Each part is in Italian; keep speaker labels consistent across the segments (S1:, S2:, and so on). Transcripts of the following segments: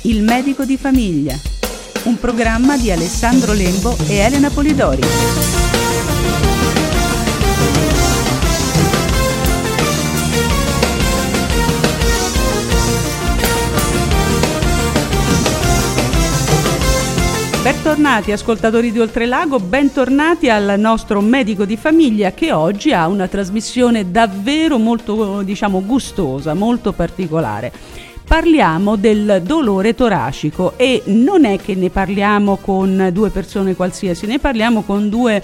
S1: Il medico di famiglia, un programma di Alessandro Lembo e Elena Polidori. Bentornati ascoltatori di Oltrelago, bentornati al nostro medico di famiglia che oggi ha una trasmissione davvero molto, gustosa, molto particolare. Parliamo del dolore toracico e non è che ne parliamo con due persone qualsiasi, ne parliamo con due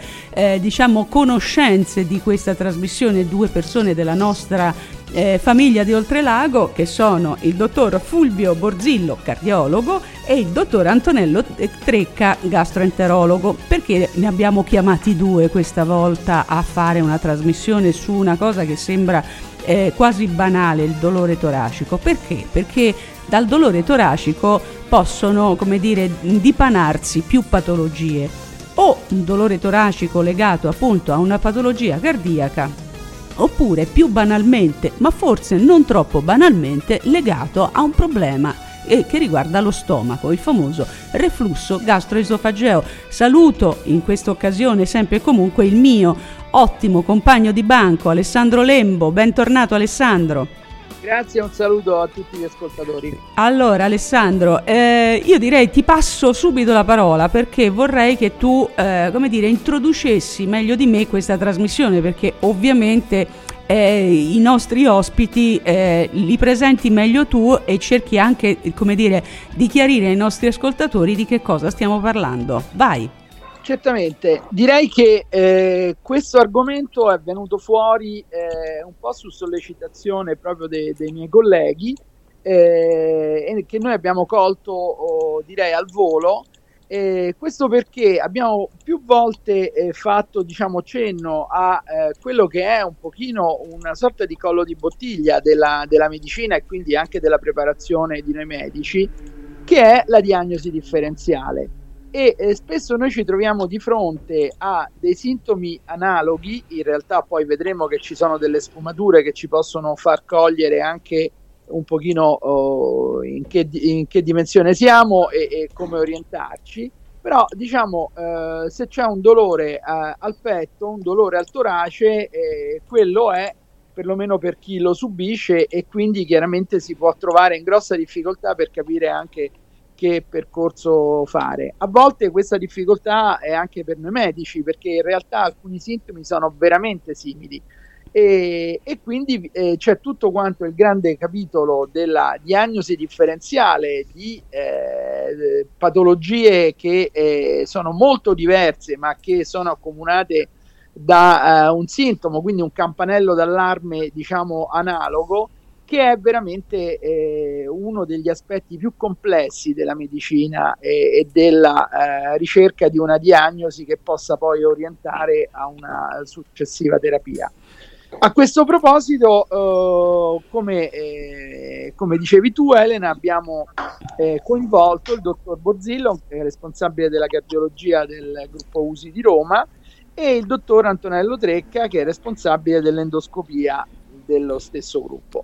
S1: conoscenze di questa trasmissione, due persone della nostra famiglia di Oltrelago, che sono il dottor Fulvio Borzillo, cardiologo, e il dottor Antonello Trecca, gastroenterologo. Perché ne abbiamo chiamati due questa volta a fare una trasmissione su una cosa che sembra quasi banale, il dolore toracico? Perché? Perché dal dolore toracico possono, dipanarsi più patologie, o un dolore toracico legato appunto a una patologia cardiaca, oppure più banalmente, ma forse non troppo banalmente, legato a un problema che riguarda lo stomaco, il famoso reflusso gastroesofageo. Saluto in questa occasione sempre e comunque il mio ottimo compagno di banco Alessandro Lembo. Bentornato Alessandro.
S2: Grazie, un saluto a tutti gli ascoltatori.
S1: Allora Alessandro, io direi ti passo subito la parola, perché vorrei che tu introducessi meglio di me questa trasmissione, perché ovviamente i nostri ospiti li presenti meglio tu e cerchi anche di chiarire ai nostri ascoltatori di che cosa stiamo parlando. Vai.
S2: Certamente, direi che questo argomento è venuto fuori un po' su sollecitazione proprio dei miei colleghi, e che noi abbiamo colto direi al volo. Questo perché abbiamo più volte fatto cenno a quello che è un pochino una sorta di collo di bottiglia della medicina e quindi anche della preparazione di noi medici, che è la diagnosi differenziale. E spesso noi ci troviamo di fronte a dei sintomi analoghi. In realtà poi vedremo che ci sono delle sfumature che ci possono far cogliere anche un pochino in che dimensione siamo e come orientarci. Però se c'è un dolore al petto, un dolore al torace, quello è perlomeno per chi lo subisce, e quindi chiaramente si può trovare in grossa difficoltà per capire anche che percorso fare. A volte questa difficoltà è anche per noi medici, perché in realtà alcuni sintomi sono veramente simili, e quindi c'è tutto quanto il grande capitolo della diagnosi differenziale di patologie che sono molto diverse ma che sono accomunate da un sintomo, quindi un campanello d'allarme analogo, che è veramente uno degli aspetti più complessi della medicina e della ricerca di una diagnosi che possa poi orientare a una successiva terapia. A questo proposito, come dicevi tu Elena, abbiamo coinvolto il dottor Borzillo, che è responsabile della cardiologia del gruppo USI di Roma, e il dottor Antonello Trecca, che è responsabile dell'endoscopia dello stesso gruppo.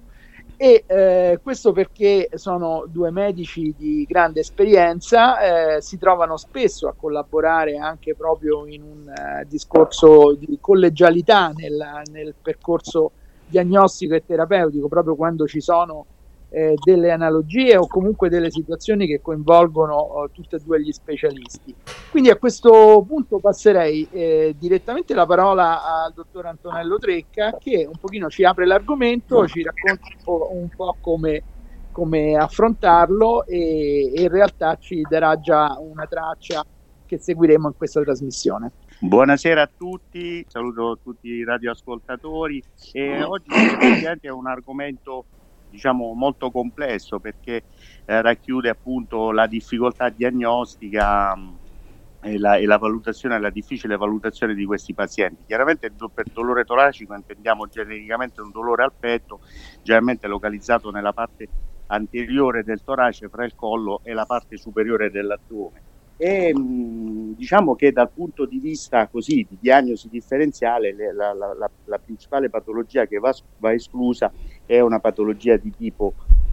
S2: E questo perché sono due medici di grande esperienza, si trovano spesso a collaborare anche proprio in un discorso di collegialità nel percorso diagnostico e terapeutico, proprio quando ci sono delle analogie o comunque delle situazioni che coinvolgono tutti e due gli specialisti. Quindi a questo punto passerei direttamente la parola al dottor Antonello Trecca, che un pochino ci apre l'argomento, ci racconta un po' come affrontarlo, e in realtà ci darà già una traccia che seguiremo in questa trasmissione.
S3: Buonasera a tutti, saluto tutti i radioascoltatori, e oggi è un argomento molto complesso, perché racchiude appunto la difficoltà diagnostica e la valutazione, la difficile valutazione di questi pazienti. Chiaramente per dolore toracico intendiamo genericamente un dolore al petto, generalmente localizzato nella parte anteriore del torace, fra il collo e la parte superiore dell'addome. E diciamo che dal punto di vista così di diagnosi differenziale la principale patologia che va esclusa è una patologia di tipo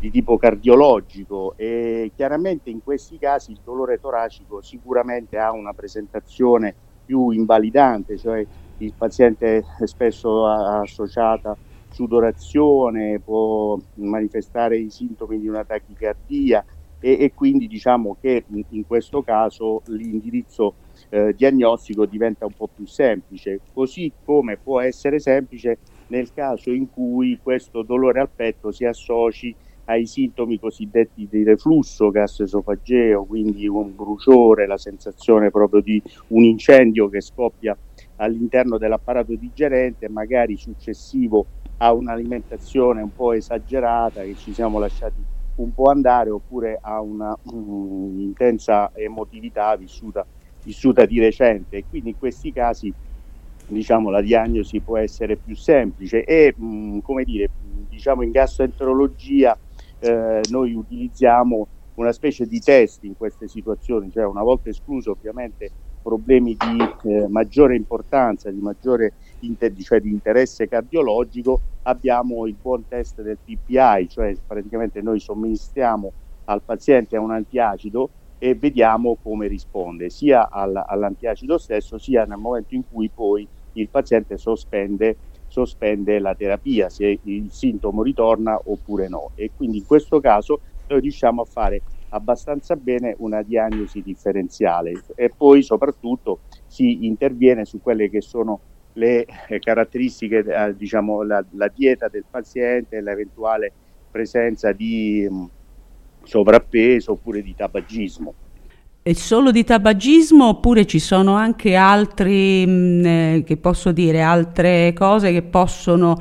S3: di tipo cardiologico, e chiaramente in questi casi il dolore toracico sicuramente ha una presentazione più invalidante, cioè il paziente è spesso associata sudorazione, può manifestare i sintomi di una tachicardia e quindi diciamo che in questo caso l'indirizzo diagnostico diventa un po' più semplice, così come può essere semplice nel caso in cui questo dolore al petto si associ ai sintomi cosiddetti di reflusso gastroesofageo, quindi un bruciore, la sensazione proprio di un incendio che scoppia all'interno dell'apparato digerente, magari successivo a un'alimentazione un po' esagerata che ci siamo lasciati un po' andare, oppure a una intensa emotività vissuta di recente, e quindi in questi casi diciamo la diagnosi può essere più semplice e come dire, diciamo in gastroenterologia noi utilizziamo una specie di test in queste situazioni, cioè una volta escluso ovviamente problemi di maggiore importanza, di maggiore cioè di interesse cardiologico, abbiamo il buon test del PPI, cioè praticamente noi somministriamo al paziente un antiacido e vediamo come risponde sia all'antiacido stesso, sia nel momento in cui poi il paziente sospende la terapia, se il sintomo ritorna oppure no, e quindi in questo caso noi riusciamo a fare abbastanza bene una diagnosi differenziale e poi soprattutto si interviene su quelle che sono le caratteristiche, diciamo la dieta del paziente, l'eventuale presenza di sovrappeso oppure di tabagismo.
S1: È solo di tabagismo oppure ci sono anche altri, che posso dire, altre cose che possono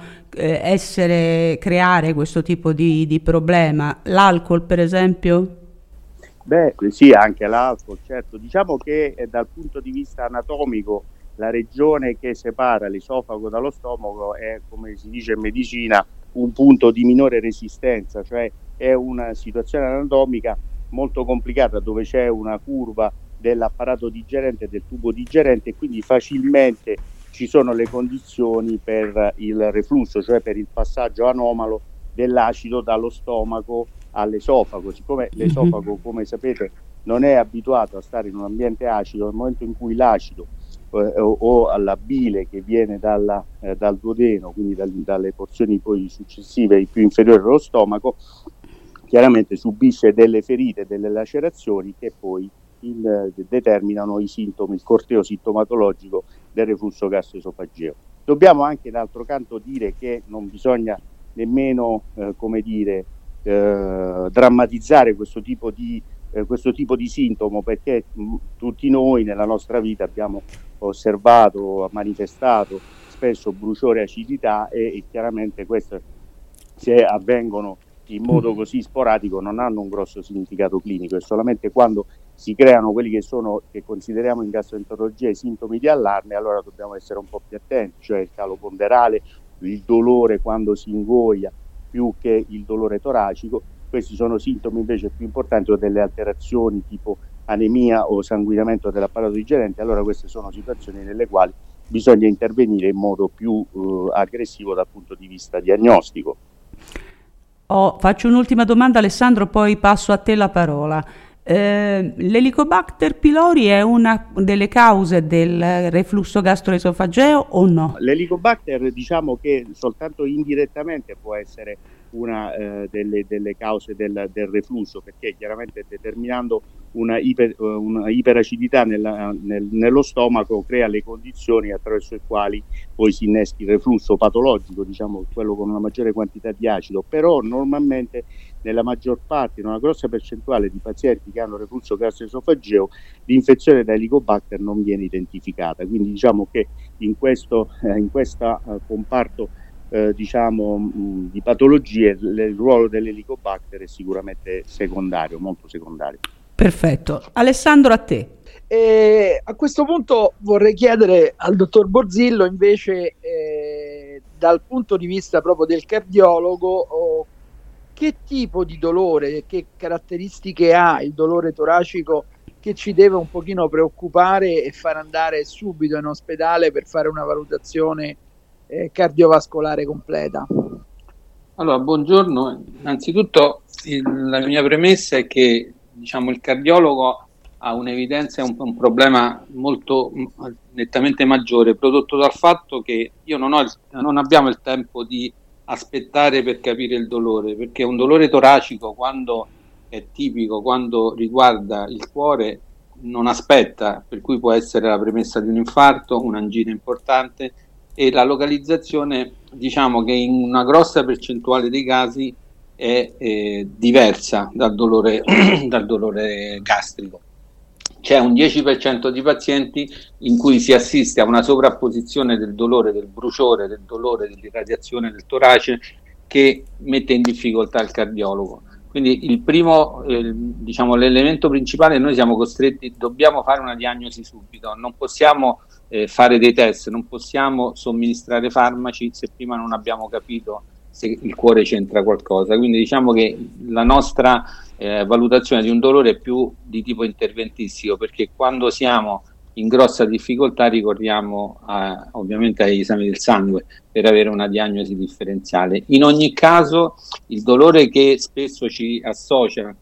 S1: creare questo tipo di problema? L'alcol, per esempio?
S3: Beh, sì, anche l'alcol, certo. Diciamo che dal punto di vista anatomico la regione che separa l'esofago dallo stomaco è, come si dice in medicina, un punto di minore resistenza, cioè è una situazione anatomica molto complicata dove c'è una curva dell'apparato digerente, del tubo digerente, e quindi facilmente ci sono le condizioni per il reflusso, cioè per il passaggio anomalo dell'acido dallo stomaco all'esofago. Siccome l'esofago, come sapete, non è abituato a stare in un ambiente acido, nel momento in cui l'acido o alla bile che viene dal duodeno, quindi dalle porzioni poi successive più inferiori dello stomaco, chiaramente subisce delle ferite, delle lacerazioni che poi determinano i sintomi, il corteo sintomatologico del reflusso gastroesofageo. Dobbiamo anche d'altro canto dire che non bisogna nemmeno drammatizzare questo tipo di sintomo, perché tutti noi nella nostra vita abbiamo osservato, manifestato spesso bruciore e acidità e chiaramente queste, se avvengono in modo così sporadico, non hanno un grosso significato clinico, e solamente quando si creano quelli che consideriamo in gastroenterologia i sintomi di allarme, allora dobbiamo essere un po' più attenti, cioè il calo ponderale, il dolore quando si ingoia più che il dolore toracico. Questi sono sintomi invece più importanti, o delle alterazioni tipo anemia o sanguinamento dell'apparato digerente. Allora queste sono situazioni nelle quali bisogna intervenire in modo più aggressivo dal punto di vista diagnostico.
S1: Faccio un'ultima domanda, Alessandro, poi passo a te la parola. L'Helicobacter pylori è una delle cause del reflusso gastroesofageo o no?
S3: L'Helicobacter, diciamo che soltanto indirettamente può essere una delle cause del reflusso, perché chiaramente determinando una iperacidità nello stomaco crea le condizioni attraverso le quali poi si inneschi il reflusso patologico, diciamo quello con una maggiore quantità di acido. Però normalmente nella maggior parte, in una grossa percentuale di pazienti che hanno reflusso gastroesofageo, l'infezione da Helicobacter non viene identificata, quindi diciamo che in questo comparto di patologie il ruolo dell'Helicobacter è sicuramente secondario, molto secondario.
S1: Perfetto. Alessandro, a te.
S2: A questo punto vorrei chiedere al dottor Borzillo invece dal punto di vista proprio del cardiologo che tipo di dolore, che caratteristiche ha il dolore toracico che ci deve un pochino preoccupare e far andare subito in ospedale per fare una valutazione cardiovascolare completa.
S4: Allora, buongiorno. Innanzitutto la mia premessa è che il cardiologo ha un'evidenza e un problema molto nettamente maggiore, prodotto dal fatto che non abbiamo il tempo di aspettare per capire il dolore, perché un dolore toracico, quando è tipico, quando riguarda il cuore, non aspetta, per cui può essere la premessa di un infarto, un'angina importante, e la localizzazione, che in una grossa percentuale dei casi è diversa dal dolore gastrico. C'è un 10% di pazienti in cui si assiste a una sovrapposizione del dolore, del bruciore, del dolore, dell'irradiazione del torace, che mette in difficoltà il cardiologo. Quindi il primo, l'elemento principale, noi siamo costretti, dobbiamo fare una diagnosi subito, non possiamo fare dei test, non possiamo somministrare farmaci se prima non abbiamo capito se il cuore c'entra qualcosa. Quindi diciamo che la nostra valutazione di un dolore è più di tipo interventistico, perché quando siamo in grossa difficoltà ricorriamo ovviamente agli esami del sangue per avere una diagnosi differenziale. In ogni caso il dolore che spesso ci associa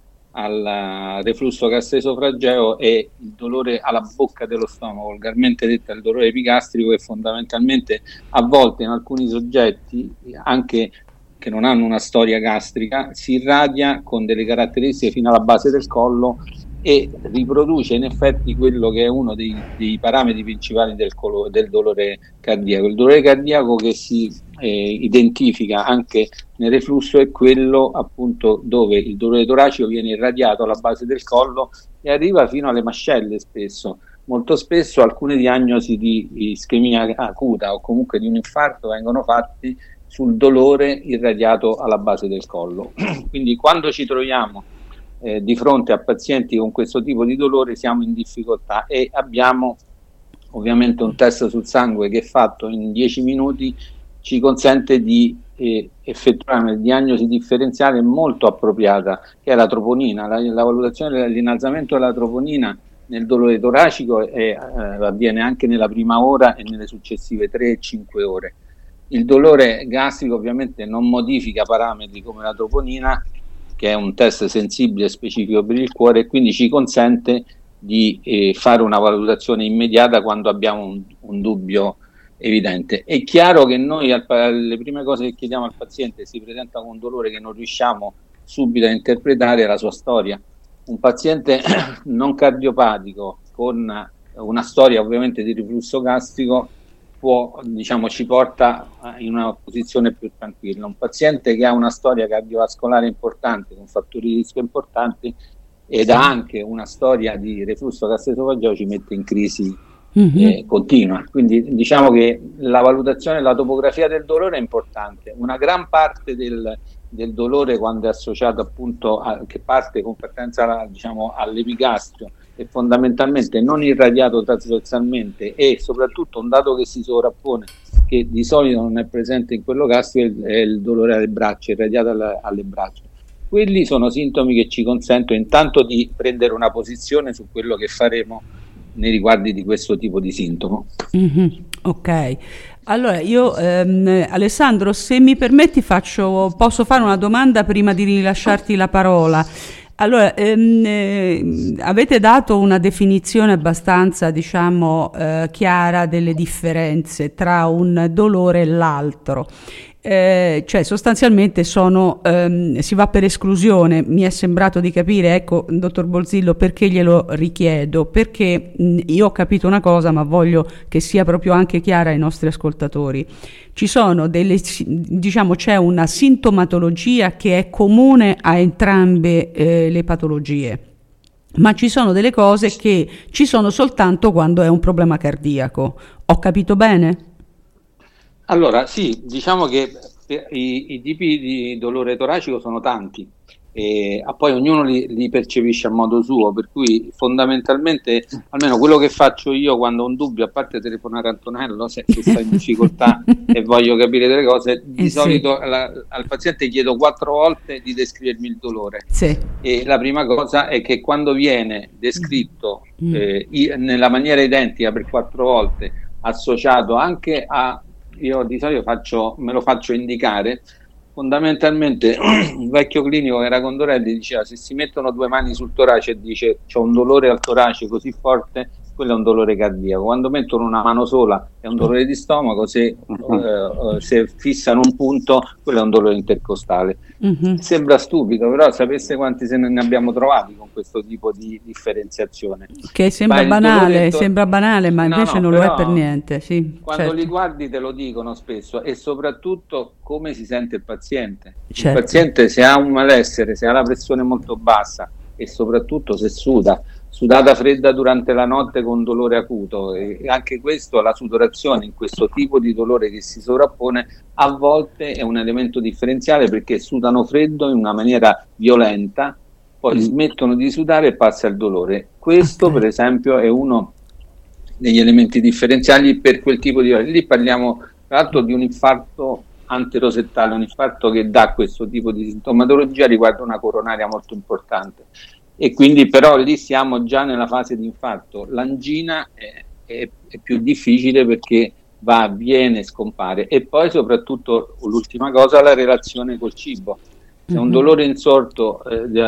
S4: al reflusso gastroesofageo è il dolore alla bocca dello stomaco, volgarmente detto il dolore epigastrico, che fondamentalmente a volte in alcuni soggetti, anche che non hanno una storia gastrica, si irradia con delle caratteristiche fino alla base del collo e riproduce in effetti quello che è uno dei parametri principali del dolore cardiaco. Il dolore cardiaco che si identifica anche nel reflusso è quello appunto dove il dolore toracico viene irradiato alla base del collo e arriva fino alle mascelle spesso. Molto spesso alcune diagnosi di ischemia acuta o comunque di un infarto vengono fatti sul dolore irradiato alla base del collo. Quindi quando ci troviamo di fronte a pazienti con questo tipo di dolore siamo in difficoltà e abbiamo ovviamente un test sul sangue che fatto in 10 minuti ci consente di effettuare una diagnosi differenziale molto appropriata, che è la troponina. La valutazione dell'innalzamento della troponina nel dolore toracico avviene anche nella prima ora e nelle successive 3 e 5 ore. Il dolore gastrico ovviamente non modifica parametri come la troponina, che è un test sensibile e specifico per il cuore, e quindi ci consente di fare una valutazione immediata quando abbiamo un dubbio evidente. È chiaro che noi le prime cose che chiediamo al paziente, si presenta con un dolore che non riusciamo subito a interpretare, la sua storia. Un paziente non cardiopatico con una storia ovviamente di reflusso gastrico ci porta in una posizione più tranquilla. Un paziente che ha una storia cardiovascolare importante, con fattori di rischio importanti, ed ha anche una storia di reflusso gastroesofageo, ci mette in crisi continua. Quindi diciamo che la valutazione, la topografia del dolore è importante. Una gran parte del dolore, quando è associato appunto che parte con partenza all'epigastrio, è fondamentalmente non irradiato trasversalmente, e soprattutto un dato che si sovrappone, che di solito non è presente in quello gastrico, è il dolore alle braccia, irradiato alle braccia. Quelli sono sintomi che ci consentono intanto di prendere una posizione su quello che faremo nei riguardi di questo tipo di sintomo.
S1: Ok, allora io Alessandro, se mi permetti posso fare una domanda prima di rilasciarti la parola. Allora, avete dato una definizione abbastanza, chiara delle differenze tra un dolore e l'altro. Cioè sostanzialmente si va per esclusione. Mi è sembrato di capire, ecco, dottor Borzillo, perché glielo richiedo, perché io ho capito una cosa, ma voglio che sia proprio anche chiara ai nostri ascoltatori. Ci sono c'è una sintomatologia che è comune a entrambe le patologie, ma ci sono delle cose che ci sono soltanto quando è un problema cardiaco. Ho capito bene?
S4: Allora, sì, diciamo che i tipi di dolore toracico sono tanti e poi ognuno li percepisce a modo suo, per cui fondamentalmente, almeno quello che faccio io quando ho un dubbio, a parte telefonare a Antonello se sta in difficoltà e voglio capire delle cose, di solito al paziente chiedo 4 volte di descrivermi il dolore. Sì. E la prima cosa è che quando viene descritto nella maniera identica per 4 volte, associato anche io di solito me lo faccio indicare, fondamentalmente un vecchio clinico che era Condorelli diceva: se si mettono 2 mani sul torace e dice c'ho un dolore al torace così forte, quello è un dolore cardiaco. Quando mettono una mano sola è un dolore di stomaco, se fissano un punto, quello è un dolore intercostale. Sembra stupido, però sapesse quanti se ne abbiamo trovati con questo tipo di differenziazione.
S1: Che sembra banale, ma invece non lo è per niente. Sì,
S4: quando li guardi te lo dicono spesso, e soprattutto come si sente il paziente.
S1: Certo.
S4: Il paziente, se ha un malessere, se ha la pressione molto bassa e soprattutto se sudata fredda durante la notte con dolore acuto, e anche questo, la sudorazione in questo tipo di dolore che si sovrappone, a volte è un elemento differenziale, perché sudano freddo in una maniera violenta, poi smettono di sudare e passa il dolore. Questo per esempio è uno degli elementi differenziali per quel tipo di dolore. Lì parliamo tra l'altro di un infarto anterosettale, un infarto che dà questo tipo di sintomatologia, riguarda una coronaria molto importante. E quindi però lì siamo già nella fase di infarto. L'angina è più difficile perché viene, scompare. E poi soprattutto, l'ultima cosa, la relazione col cibo. Se un dolore insorto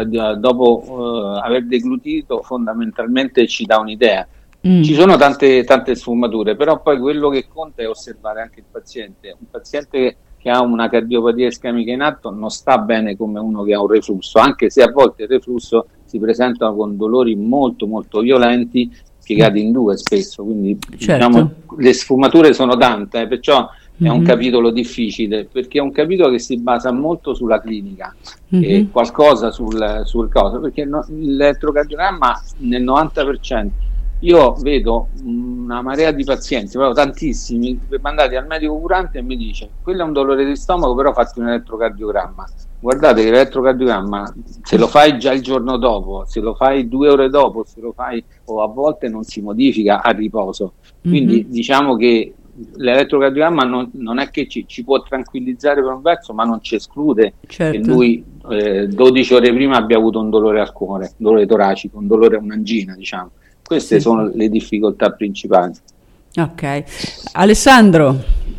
S4: dopo aver deglutito, fondamentalmente ci dà un'idea. Ci sono tante sfumature, però poi quello che conta è osservare anche il paziente. Un paziente che ha una cardiopatia ischemica in atto non sta bene come uno che ha un reflusso, anche se a volte il reflusso si presenta con dolori molto molto violenti, piegati in due spesso, quindi diciamo, le sfumature sono tante, perciò è un capitolo difficile, perché è un capitolo che si basa molto sulla clinica, e qualcosa sul cosa, perché l'elettrocardiogramma nel 90%, io vedo una marea di pazienti, proprio tantissimi, mandati al medico curante e mi dice: quello è un dolore di stomaco, però fatti un elettrocardiogramma. Guardate che l'elettrocardiogramma, se lo fai già il giorno dopo, se lo fai 2 ore dopo, se lo fai, o a volte non si modifica a riposo. Quindi diciamo che l'elettrocardiogramma non è che ci può tranquillizzare per un verso, ma non ci esclude che lui 12 ore prima abbia avuto un dolore al cuore, un dolore toracico, un dolore, un'angina, diciamo. Queste sono le difficoltà principali.
S1: Ok. Alessandro.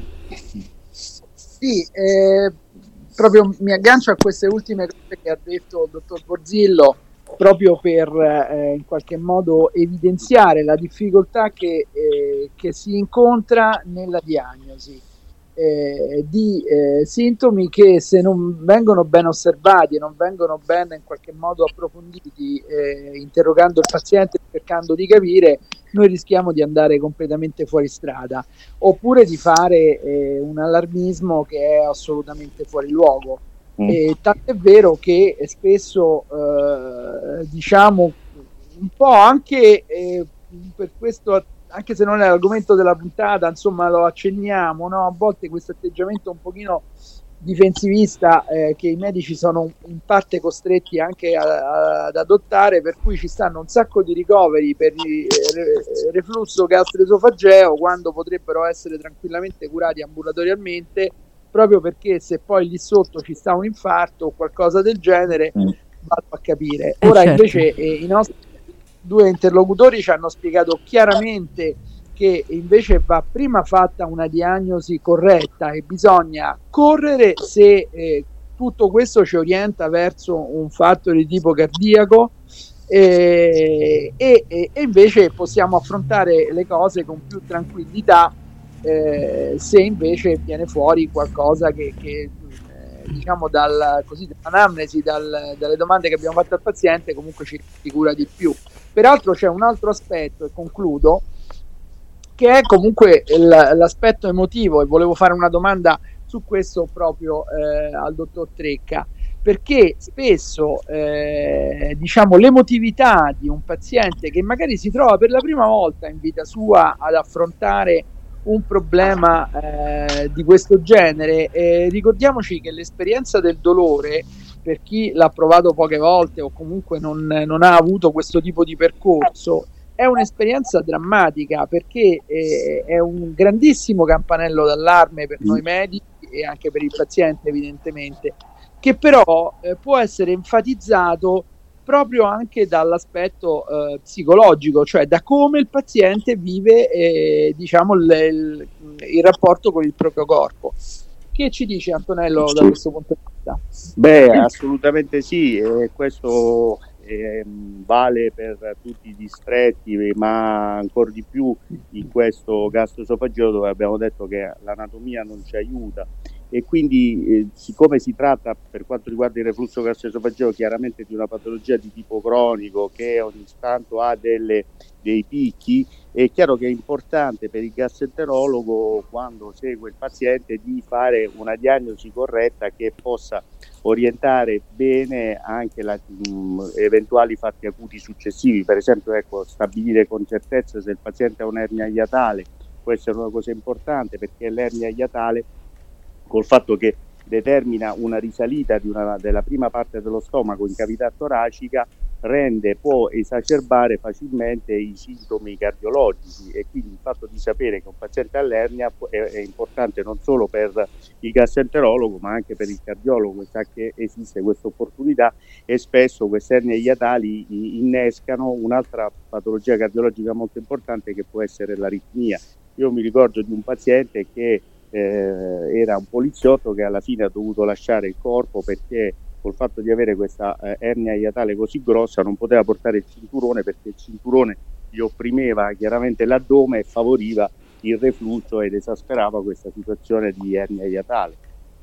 S2: Sì, proprio mi aggancio a queste ultime cose che ha detto il dottor Borzillo, proprio per in qualche modo evidenziare la difficoltà che si incontra nella diagnosi di sintomi che, se non vengono ben osservati e non vengono ben in qualche modo approfonditi, interrogando il paziente, cercando di capire, noi rischiamo di andare completamente fuori strada, oppure di fare un allarmismo che è assolutamente fuori luogo. Tant'è vero che spesso diciamo un po' anche per questo, anche se non è l'argomento della puntata, insomma lo accenniamo, no? A volte questo atteggiamento un pochino difensivista che i medici sono in parte costretti anche ad adottare, per cui ci stanno un sacco di ricoveri per il reflusso gastroesofageo quando potrebbero essere tranquillamente curati ambulatorialmente, proprio perché se poi lì sotto ci sta un infarto o qualcosa del genere, vado a capire. Ora invece i nostri 2 interlocutori ci hanno spiegato chiaramente che invece va prima fatta una diagnosi corretta e bisogna correre se tutto questo ci orienta verso un fatto di tipo cardiaco, e invece possiamo affrontare le cose con più tranquillità se invece viene fuori qualcosa che diciamo dall'anamnesi, dalle domande che abbiamo fatto al paziente, comunque ci cura di più. Peraltro c'è un altro aspetto, e concludo, che è comunque l'aspetto emotivo, e volevo fare una domanda su questo proprio al dottor Trecca, perché spesso diciamo l'emotività di un paziente che magari si trova per la prima volta in vita sua ad affrontare un problema di questo genere, ricordiamoci che l'esperienza del dolore, per chi l'ha provato poche volte o comunque non ha avuto questo tipo di percorso, è un'esperienza drammatica, perché è un grandissimo campanello d'allarme per noi medici e anche per il paziente evidentemente, che però può essere enfatizzato proprio anche dall'aspetto psicologico, cioè da come il paziente vive diciamo il rapporto con il proprio corpo. Che ci dice Antonello da questo punto di vista?
S3: Beh, assolutamente sì, questo vale per tutti i distretti, ma ancora di più in questo gastroesofageo, dove abbiamo detto che l'anatomia non ci aiuta, e quindi siccome si tratta, per quanto riguarda il reflusso gastroesofageo, chiaramente di una patologia di tipo cronico che ogni tanto ha dei picchi, è chiaro che è importante per il gastroenterologo, quando segue il paziente, di fare una diagnosi corretta che possa orientare bene anche eventuali fatti acuti successivi. Per esempio, stabilire con certezza se il paziente ha un'ernia iatale può essere una cosa importante, perché l'ernia iatale, col fatto che determina una risalita della prima parte dello stomaco in cavità toracica, può esacerbare facilmente i sintomi cardiologici, e quindi il fatto di sapere che un paziente ha l'ernia è importante non solo per il gastroenterologo ma anche per il cardiologo, sa che esiste questa opportunità, e spesso queste ernie iatali innescano un'altra patologia cardiologica molto importante, che può essere l'aritmia. Io mi ricordo di un paziente che era un poliziotto che alla fine ha dovuto lasciare il corpo perché, col fatto di avere questa ernia iatale così grossa, non poteva portare il cinturone, perché il cinturone gli opprimeva chiaramente l'addome e favoriva il reflusso ed esasperava questa situazione di ernia iatale.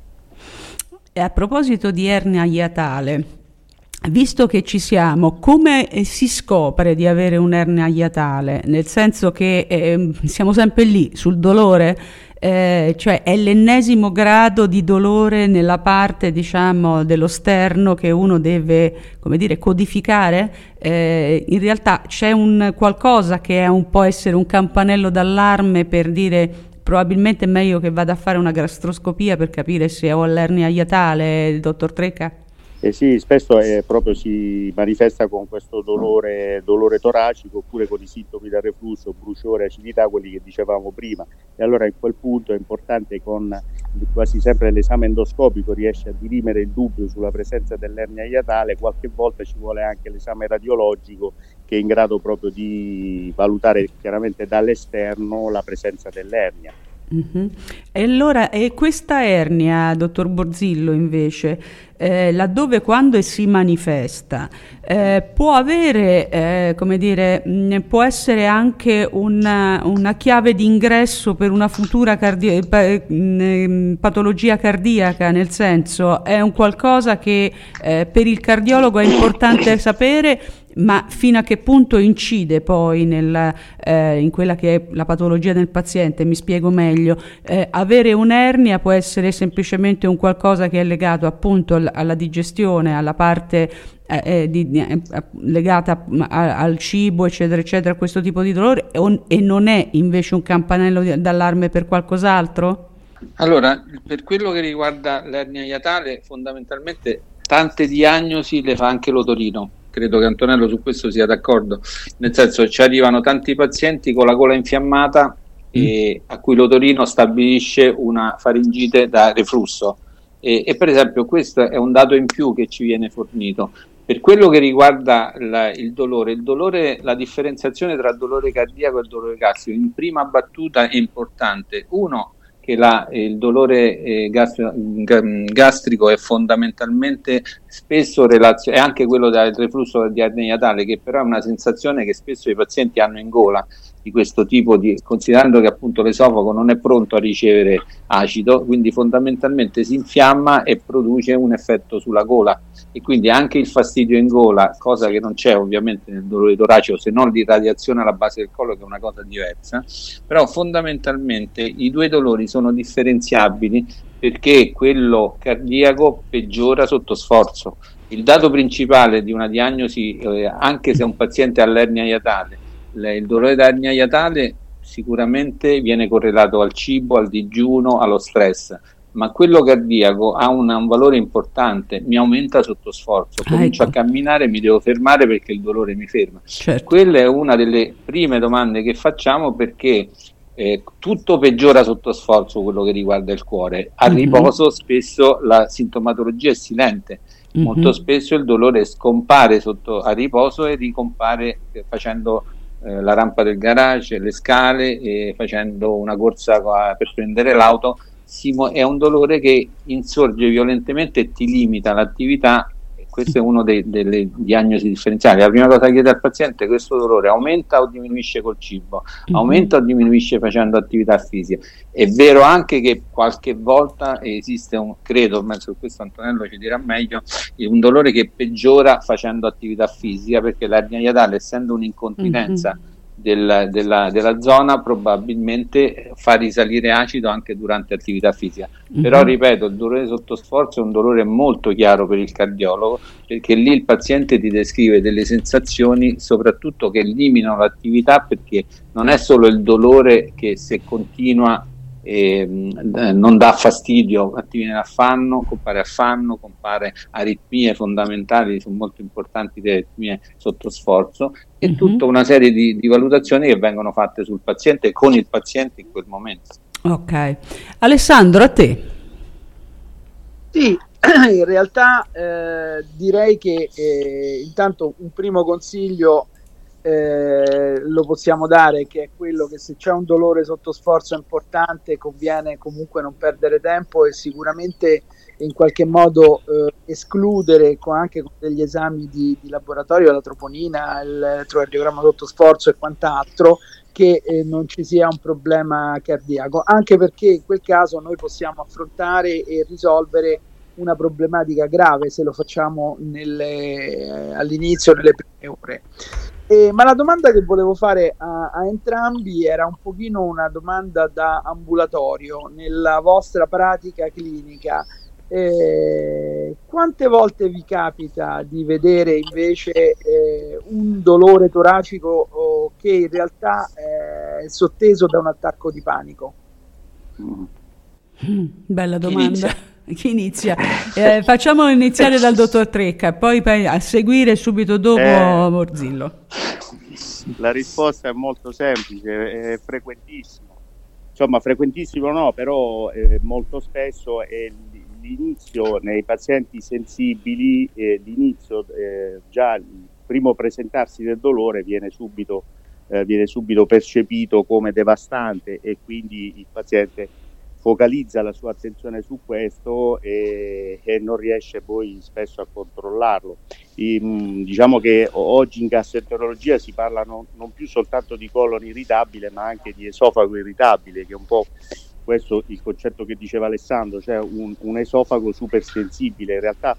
S1: E a proposito di ernia iatale, visto che ci siamo, come si scopre di avere un'ernia iatale? Nel senso che siamo sempre lì sul dolore, cioè è l'ennesimo grado di dolore nella parte, diciamo, dello sterno che uno deve, come dire, codificare. In realtà c'è un qualcosa che può essere un campanello d'allarme per dire probabilmente è meglio che vada a fare una gastroscopia per capire se ho l'ernia iatale, dottor Trecca?
S3: Sì, spesso proprio si manifesta con questo dolore toracico, oppure con i sintomi da reflusso, bruciore, acidità, quelli che dicevamo prima, e allora in quel punto è importante, con quasi sempre l'esame endoscopico riesce a dirimere il dubbio sulla presenza dell'ernia iatale. Qualche volta ci vuole anche l'esame radiologico, che è in grado proprio di valutare chiaramente dall'esterno la presenza dell'ernia.
S1: Uh-huh. E allora, questa ernia, dottor Borzillo, invece, laddove quando si manifesta, può avere, come dire, può essere anche una chiave d'ingresso per una futura patologia cardiaca, nel senso, è un qualcosa che per il cardiologo è importante sapere, ma fino a che punto incide poi in quella che è la patologia del paziente? Mi spiego meglio. Avere un'ernia può essere semplicemente un qualcosa che è legato appunto alla digestione, alla parte legata al cibo, eccetera, eccetera, questo tipo di dolore, e non è invece un campanello d'allarme per qualcos'altro?
S4: Allora, per quello che riguarda l'ernia iatale, fondamentalmente tante diagnosi le fa anche l'otorino. Credo che Antonello su questo sia d'accordo, nel senso che ci arrivano tanti pazienti con la gola infiammata e a cui l'otorino stabilisce una faringite da reflusso, e per esempio questo è un dato in più che ci viene fornito. Per quello che riguarda il dolore, la differenziazione tra dolore cardiaco e dolore gastrico in prima battuta è importante. Uno, che il dolore gastrico è fondamentalmente spesso è anche quello del reflusso di ernia iatale, che però è una sensazione che spesso i pazienti hanno in gola di questo tipo, considerando che appunto l'esofago non è pronto a ricevere acido, quindi fondamentalmente si infiamma e produce un effetto sulla gola, e quindi anche il fastidio in gola, cosa che non c'è ovviamente nel dolore toracico, se non l'irradiazione alla base del collo, che è una cosa diversa. Però fondamentalmente i due dolori sono differenziabili, perché quello cardiaco peggiora sotto sforzo. Il dato principale di una diagnosi, anche se un paziente ha l'ernia iatale, il dolore da ernia iatale sicuramente viene correlato al cibo, al digiuno, allo stress, ma quello cardiaco ha un valore importante: mi aumenta sotto sforzo, comincio a camminare, mi devo fermare perché il dolore mi ferma. Certo. Quella è una delle prime domande che facciamo, perché tutto peggiora sotto sforzo quello che riguarda il cuore. A riposo spesso la sintomatologia è silente, molto spesso il dolore scompare a riposo e ricompare facendo la rampa del garage, le scale, e facendo una corsa per prendere l'auto, è un dolore che insorge violentemente e ti limita l'attività. Questo è uno delle diagnosi differenziali. La prima cosa che chiede al paziente: questo dolore aumenta o diminuisce col cibo? Aumenta o diminuisce facendo attività fisica? È vero anche che qualche volta esiste credo, ma su questo Antonello ci dirà meglio, un dolore che peggiora facendo attività fisica, perché l'ernia iatale, essendo un'incontinenza della zona, probabilmente fa risalire acido anche durante attività fisica. Però ripeto, il dolore sotto sforzo è un dolore molto chiaro per il cardiologo, perché lì il paziente ti descrive delle sensazioni soprattutto che eliminano l'attività, perché non è solo il dolore che, se continua, non dà fastidio, ma ti viene affanno, compare aritmie fondamentali, sono molto importanti le aritmie sotto sforzo, e tutta una serie di valutazioni che vengono fatte sul paziente, con il paziente in quel momento.
S1: Ok, Alessandro, a te.
S2: Sì, in realtà direi che intanto un primo consiglio lo possiamo dare, che è quello che se c'è un dolore sotto sforzo importante conviene comunque non perdere tempo e sicuramente in qualche modo escludere anche con degli esami di laboratorio, la troponina, l'elettrocardiogramma sotto sforzo e quant'altro, che non ci sia un problema cardiaco, anche perché in quel caso noi possiamo affrontare e risolvere una problematica grave se lo facciamo all'inizio, nelle prime ore. Ma la domanda che volevo fare a entrambi era un pochino una domanda da ambulatorio. Nella vostra pratica clinica, quante volte vi capita di vedere invece un dolore toracico che in realtà è sotteso da un attacco di panico?
S1: Bella domanda. Chi inizia? Facciamo iniziare dal dottor Trecca, poi a seguire subito dopo Borzillo.
S3: La risposta è molto semplice, è frequentissimo. Insomma, frequentissimo no, però molto spesso è l'inizio nei pazienti sensibili, già il primo presentarsi del dolore viene subito percepito come devastante, e quindi il paziente focalizza la sua attenzione su questo e non riesce poi spesso a controllarlo. Diciamo che oggi in gastroenterologia si parla non più soltanto di colon irritabile, ma anche di esofago irritabile, che è un po' questo il concetto che diceva Alessandro, cioè un esofago supersensibile. In realtà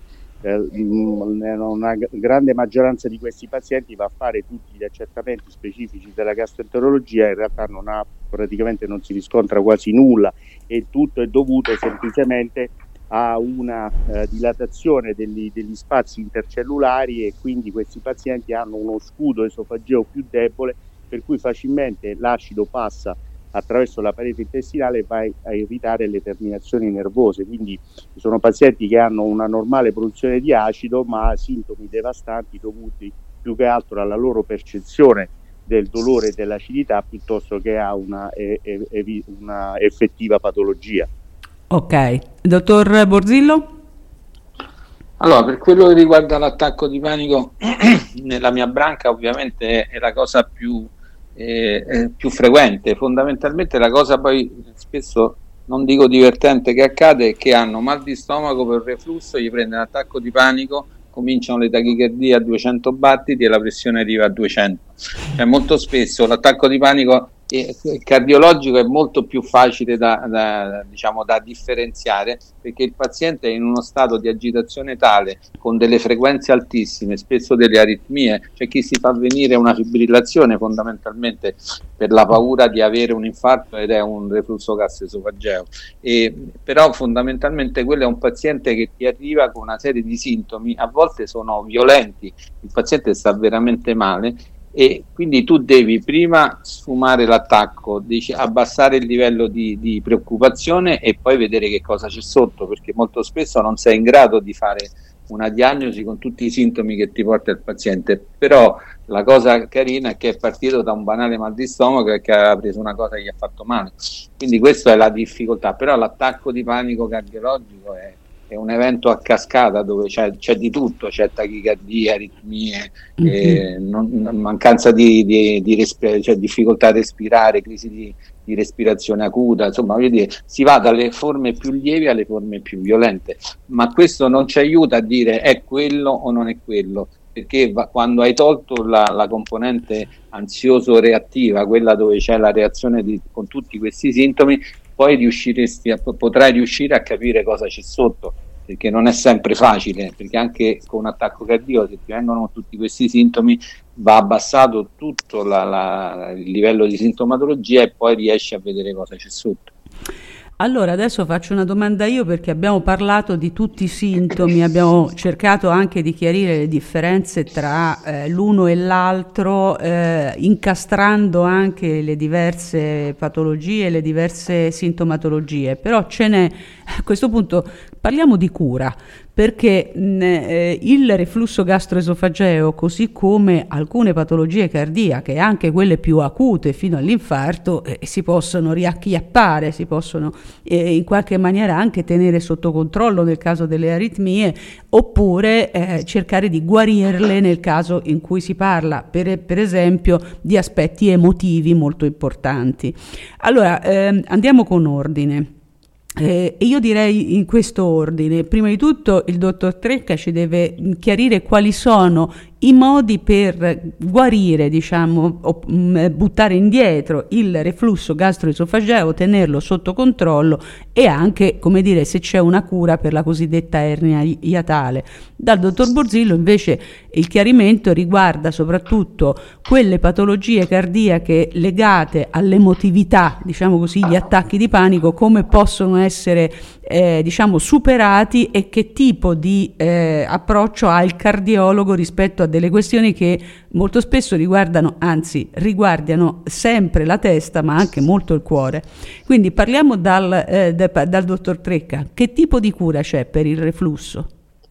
S3: una grande maggioranza di questi pazienti va a fare tutti gli accertamenti specifici della gastroenterologia, in realtà praticamente non si riscontra quasi nulla, e tutto è dovuto semplicemente a una dilatazione degli spazi intercellulari, e quindi questi pazienti hanno uno scudo esofageo più debole, per cui facilmente l'acido passa attraverso la parete intestinale e va a irritare le terminazioni nervose. Quindi sono pazienti che hanno una normale produzione di acido, ma sintomi devastanti dovuti più che altro alla loro percezione del dolore e dell'acidità, piuttosto che a una effettiva patologia.
S1: Ok, dottor Borzillo?
S4: Allora, per quello che riguarda l'attacco di panico, nella mia branca ovviamente è la cosa più frequente. Fondamentalmente la cosa poi spesso, non dico divertente, che accade è che hanno mal di stomaco per reflusso, gli prende un attacco di panico, cominciano le tachicardie a 200 battiti e la pressione arriva a 200. Cioè, molto spesso l'attacco di panico cardiologico è molto più facile da differenziare, perché il paziente è in uno stato di agitazione tale, con delle frequenze altissime, spesso delle aritmie. C'è chi si fa venire una fibrillazione fondamentalmente per la paura di avere un infarto ed è un reflusso gastroesofageo, però fondamentalmente quello è un paziente che ti arriva con una serie di sintomi, a volte sono violenti, il paziente sta veramente male, e quindi tu devi prima sfumare l'attacco, abbassare il livello di preoccupazione e poi vedere che cosa c'è sotto, perché molto spesso non sei in grado di fare una diagnosi con tutti i sintomi che ti porta il paziente. Però la cosa carina è che è partito da un banale mal di stomaco e che aveva preso una cosa che gli ha fatto male, quindi questa è la difficoltà. Però l'attacco di panico cardiologico è un evento a cascata dove c'è di tutto, c'è tachicardia, aritmie, mancanza di cioè difficoltà a respirare, crisi di respirazione acuta, insomma, voglio dire, si va dalle forme più lievi alle forme più violente, ma questo non ci aiuta a dire è quello o non è quello, perché quando hai tolto la componente ansioso-reattiva, quella dove c'è la reazione con tutti questi sintomi, poi potrai riuscire a capire cosa c'è sotto, perché non è sempre facile, perché anche con un attacco cardiaco, se ti vengono tutti questi sintomi, va abbassato tutto il livello di sintomatologia e poi riesci a vedere cosa c'è sotto.
S1: Allora, adesso faccio una domanda io, perché abbiamo parlato di tutti i sintomi, abbiamo cercato anche di chiarire le differenze tra l'uno e l'altro, incastrando anche le diverse patologie, le diverse sintomatologie, però a questo punto parliamo di cura, perché il reflusso gastroesofageo, così come alcune patologie cardiache, anche quelle più acute fino all'infarto, si possono riacchiappare, si possono in qualche maniera anche tenere sotto controllo nel caso delle aritmie, oppure cercare di guarirle nel caso in cui si parla, per esempio, di aspetti emotivi molto importanti. Allora, andiamo con ordine. Io direi in questo ordine: prima di tutto il dottor Trecca ci deve chiarire quali sono i modi per guarire, diciamo, o buttare indietro il reflusso gastroesofageo, tenerlo sotto controllo, e anche, come dire, se c'è una cura per la cosiddetta ernia iatale. Dal dottor Borzillo invece il chiarimento riguarda soprattutto quelle patologie cardiache legate all'emotività, diciamo così, gli attacchi di panico, come possono essere diciamo superati, e che tipo di approccio ha il cardiologo rispetto a delle questioni che molto spesso riguardano sempre la testa, ma anche molto il cuore. Quindi parliamo dal dottor Trecca. Che tipo di cura c'è per il reflusso?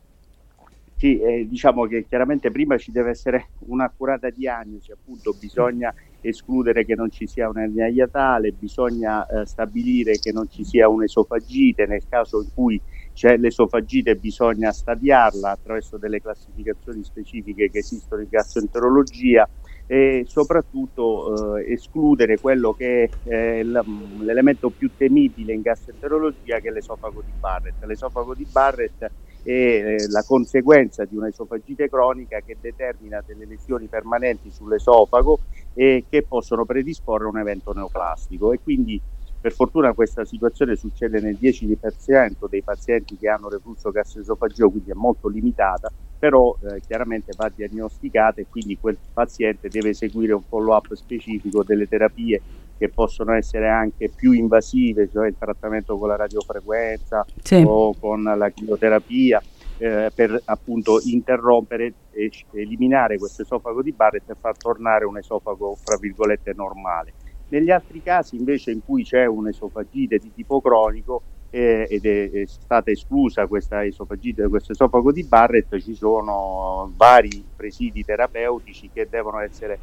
S3: Sì, diciamo che chiaramente prima ci deve essere un'accurata diagnosi, appunto bisogna escludere che non ci sia un'ernia iatale, bisogna stabilire che non ci sia un'esofagite. Nel caso in cui c'è l'esofagite bisogna stadiarla attraverso delle classificazioni specifiche che esistono in gastroenterologia, e soprattutto escludere quello che è l'elemento più temibile in gastroenterologia, che è l'esofago di Barrett. L'esofago di Barrett è la conseguenza di un'esofagite cronica che determina delle lesioni permanenti sull'esofago e che possono predisporre un evento neoplastico, e quindi per fortuna questa situazione succede nel 10% dei pazienti che hanno reflusso gastroesofageo, quindi è molto limitata, però chiaramente va diagnosticata, e quindi quel paziente deve seguire un follow-up specifico, delle terapie che possono essere anche più invasive, cioè il trattamento con la radiofrequenza, sì, o con la chemioterapia, per appunto interrompere e eliminare questo esofago di Barrett e far tornare un esofago fra virgolette normale. Negli altri casi invece in cui c'è un'esofagite di tipo cronico ed è stata esclusa questa esofagite, questo esofago di Barrett, ci sono vari presidi terapeutici che devono essere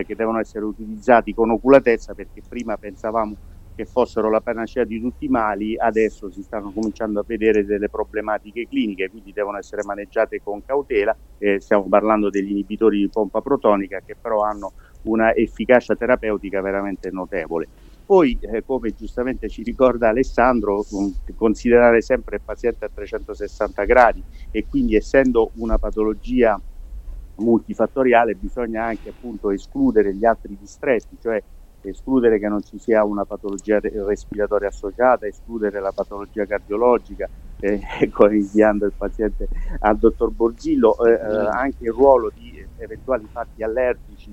S3: utilizzati con oculatezza, perché prima pensavamo che fossero la panacea di tutti i mali, adesso si stanno cominciando a vedere delle problematiche cliniche, quindi devono essere maneggiate con cautela. Stiamo parlando degli inibitori di pompa protonica, che però hanno una efficacia terapeutica veramente notevole. Poi, come giustamente ci ricorda Alessandro, considerare sempre il paziente a 360 gradi, e quindi, essendo una patologia multifattoriale, bisogna anche appunto escludere gli altri distretti, cioè escludere che non ci sia una patologia respiratoria associata, escludere la patologia cardiologica, inviando il paziente al dottor Borzillo, anche il ruolo di eventuali fatti allergici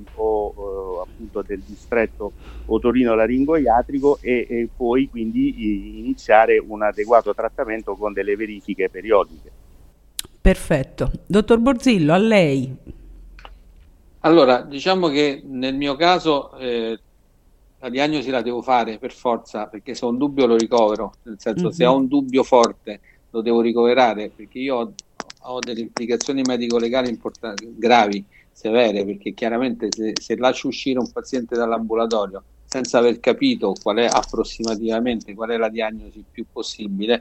S3: o appunto del distretto otorino-laringoiatrico, e poi quindi iniziare un adeguato trattamento con delle verifiche periodiche.
S1: Perfetto. Dottor Borzillo, a lei.
S4: Allora, diciamo che nel mio caso la diagnosi la devo fare per forza, perché se ho un dubbio lo ricovero, nel senso, se ho un dubbio forte lo devo ricoverare, perché io ho delle implicazioni medico-legali importanti, gravi, severe, perché chiaramente se lascio uscire un paziente dall'ambulatorio senza aver capito approssimativamente qual è la diagnosi più possibile,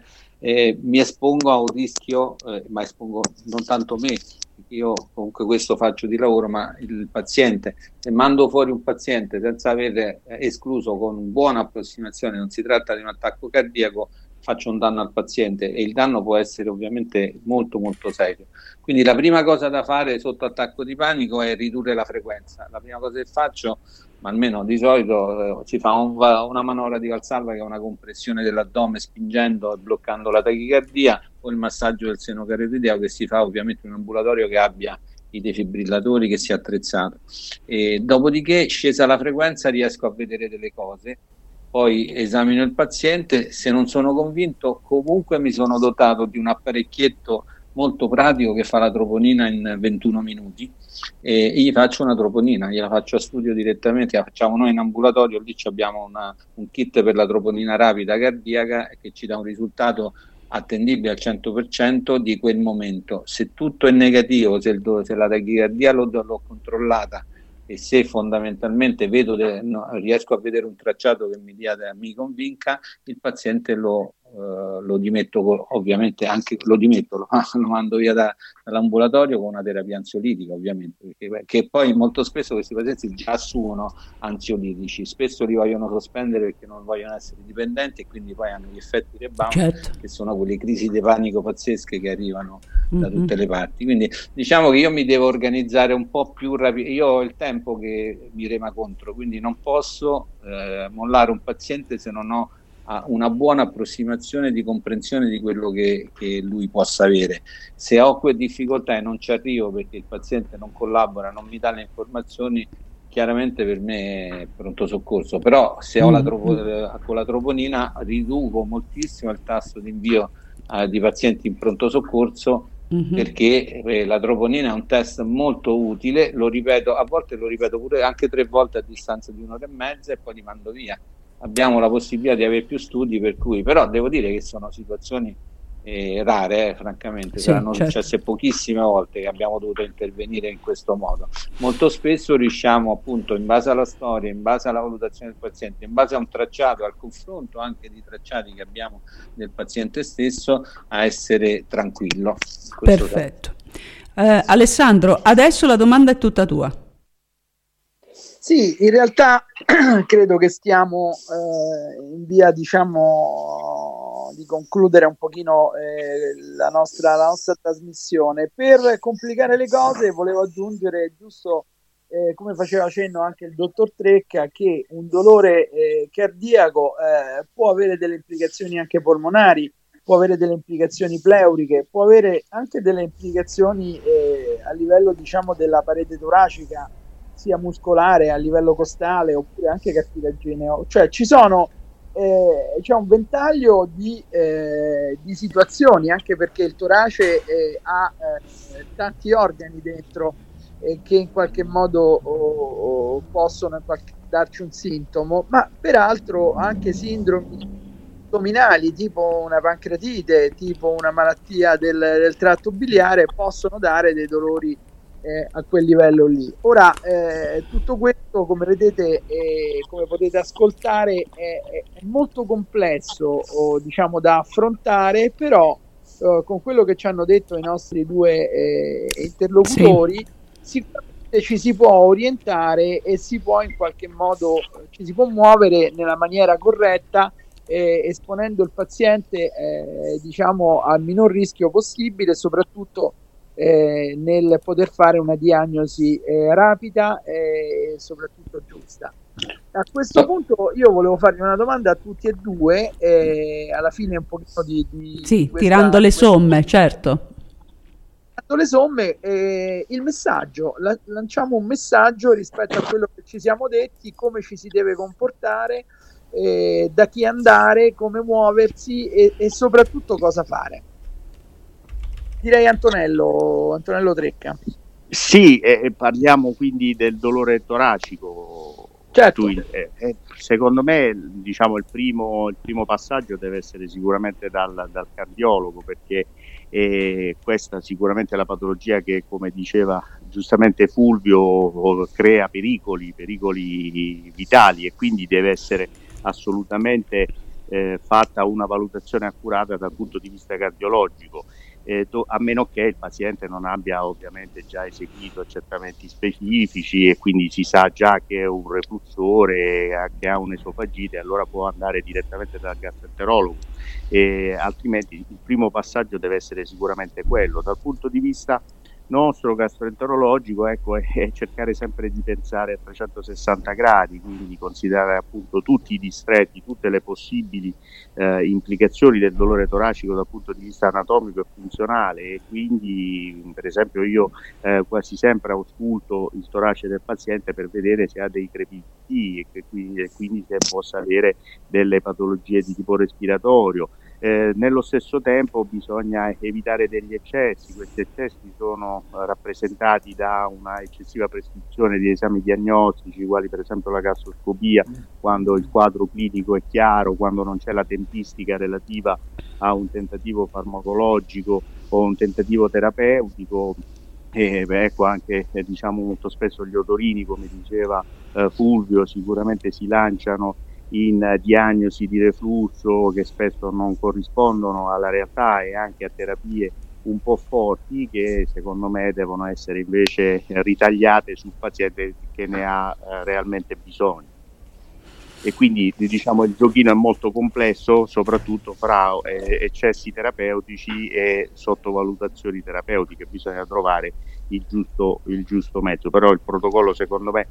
S4: mi espongo a un rischio, ma espongo non tanto me, perché io comunque questo faccio di lavoro, ma il paziente. Se mando fuori un paziente senza aver escluso con buona approssimazione, non si tratta di un attacco cardiaco, faccio un danno al paziente, e il danno può essere ovviamente molto molto serio. Quindi la prima cosa da fare sotto attacco di panico è ridurre la frequenza. La prima cosa che faccio, ma almeno di solito si fa una manovra di Valsalva, che è una compressione dell'addome spingendo e bloccando la tachicardia, o il massaggio del seno carotideo, che si fa ovviamente in un ambulatorio che abbia i defibrillatori, che sia attrezzato. E dopodiché, scesa la frequenza, riesco a vedere delle cose. Poi esamino il paziente, se non sono convinto comunque mi sono dotato di un apparecchietto molto pratico che fa la troponina in 21 minuti e gli faccio una troponina, gliela faccio a studio direttamente, la facciamo noi in ambulatorio, lì abbiamo un kit per la troponina rapida cardiaca che ci dà un risultato attendibile al 100% di quel momento. Se tutto è negativo, se la tachicardia l'ho controllata, e se fondamentalmente riesco a vedere un tracciato che mi convinca, il paziente lo dimetto, ovviamente anche lo mando via dall'ambulatorio con una terapia ansiolitica, ovviamente, perché poi molto spesso questi pazienti già assumono ansiolitici, spesso li vogliono sospendere perché non vogliono essere dipendenti, e quindi poi hanno gli effetti rebound, certo, che sono quelle crisi di panico pazzesche che arrivano da tutte le parti. Quindi diciamo che io mi devo organizzare un po' più rapido, io ho il tempo che mi rema contro, quindi non posso mollare un paziente se non ho una buona approssimazione di comprensione di quello che lui possa avere. Se ho quelle difficoltà e non ci arrivo perché il paziente non collabora, non mi dà le informazioni, chiaramente per me è pronto soccorso. Però se ho con la troponina riduco moltissimo il tasso di invio di pazienti in pronto soccorso, perché la troponina è un test molto utile, lo ripeto, a volte lo ripeto pure anche 3 volte a distanza di 1 ora e mezza e poi li mando via. Abbiamo la possibilità di avere più studi, per cui però devo dire che sono situazioni rare, francamente, saranno successe pochissime volte che abbiamo dovuto intervenire in questo modo. Molto spesso riusciamo, appunto, in base alla storia, in base alla valutazione del paziente, in base a un tracciato, al confronto anche di tracciati che abbiamo del paziente stesso, a essere tranquillo.
S1: Perfetto. Alessandro, adesso la domanda è tutta tua.
S2: Sì, in realtà credo che stiamo in via, diciamo, di concludere un pochino la nostra trasmissione. Per complicare le cose volevo aggiungere, giusto come faceva cenno anche il dottor Trecca, che un dolore cardiaco può avere delle implicazioni anche polmonari, può avere delle implicazioni pleuriche, può avere anche delle implicazioni a livello, diciamo, della parete toracica, sia muscolare, a livello costale, oppure anche cartilagineo. Cioè c'è un ventaglio di situazioni, anche perché il torace ha tanti organi dentro che in qualche modo possono darci un sintomo, ma peraltro anche sindromi addominali, tipo una pancreatite, tipo una malattia del tratto biliare, possono dare dei dolori a quel livello lì. Ora tutto questo, come vedete, come potete ascoltare, è molto complesso, diciamo, da affrontare, però con quello che ci hanno detto i nostri 2 interlocutori, sicuramente ci si può orientare e si può in qualche modo ci si può muovere nella maniera corretta, esponendo il paziente diciamo al minor rischio possibile, soprattutto nel poter fare una diagnosi rapida e soprattutto giusta. A questo punto io volevo fargli una domanda a tutti e 2, alla fine un pochino di
S1: tirando le somme, certo.
S2: Tirando le somme, il messaggio, lanciamo un messaggio rispetto a quello che ci siamo detti, come ci si deve comportare, da chi andare, come muoversi e soprattutto cosa fare. Direi Antonello Trecca.
S3: Sì, parliamo quindi del dolore toracico.
S2: Certo.
S3: Secondo me, diciamo, il primo passaggio deve essere sicuramente dal cardiologo, perché questa sicuramente è la patologia che, come diceva giustamente Fulvio, crea pericoli vitali, e quindi deve essere assolutamente fatta una valutazione accurata dal punto di vista cardiologico. A meno che il paziente non abbia ovviamente già eseguito accertamenti specifici e quindi si sa già che è un reflussore, che ha un'esofagite, allora può andare direttamente dal gastroenterologo, altrimenti il primo passaggio deve essere sicuramente quello. Dal punto di vista nostro gastroenterologico, ecco, è cercare sempre di pensare a 360 gradi, quindi considerare appunto tutti i distretti, tutte le possibili implicazioni del dolore toracico dal punto di vista anatomico e funzionale, e quindi per esempio io quasi sempre ausculto il torace del paziente per vedere se ha dei crepiti e quindi se possa avere delle patologie di tipo respiratorio. Nello stesso tempo bisogna evitare degli eccessi. Questi eccessi sono rappresentati da una eccessiva prescrizione di esami diagnostici, quali per esempio la gastroscopia, quando il quadro clinico è chiaro, quando non c'è la tempistica relativa a un tentativo farmacologico o un tentativo terapeutico. Ecco, anche diciamo molto spesso gli otorini, come diceva Fulvio, sicuramente si lanciano in diagnosi di reflusso che spesso non corrispondono alla realtà, e anche a terapie un po' forti che secondo me devono essere invece ritagliate sul paziente che ne ha realmente bisogno. E quindi diciamo il giochino è molto complesso, soprattutto fra eccessi terapeutici e sottovalutazioni terapeutiche. Bisogna trovare il giusto mezzo, però il protocollo, secondo me,